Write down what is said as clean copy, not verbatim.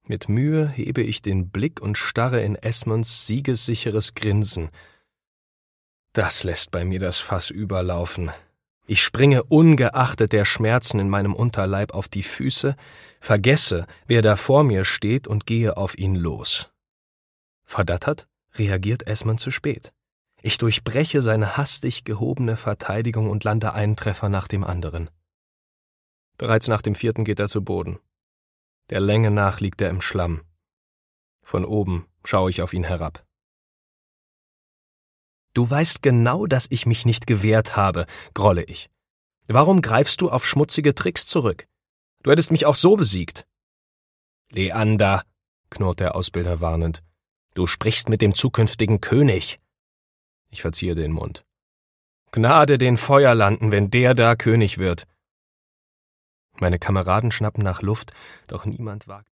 Mit Mühe hebe ich den Blick und starre in Esmonds siegessicheres Grinsen. Das lässt bei mir das Fass überlaufen. Ich springe ungeachtet der Schmerzen in meinem Unterleib auf die Füße, vergesse, wer da vor mir steht und gehe auf ihn los. Verdattert reagiert Esmond zu spät. Ich durchbreche seine hastig gehobene Verteidigung und lande einen Treffer nach dem anderen. Bereits nach dem 4. geht er zu Boden. Der Länge nach liegt er im Schlamm. Von oben schaue ich auf ihn herab. »Du weißt genau, dass ich mich nicht gewehrt habe«, grolle ich. »Warum greifst du auf schmutzige Tricks zurück? Du hättest mich auch so besiegt.« »Leander«, knurrt der Ausbilder warnend, »du sprichst mit dem zukünftigen König.« Ich verziehe den Mund. »Gnade den Feuerlanden, wenn der da König wird.« Meine Kameraden schnappen nach Luft, doch niemand wagt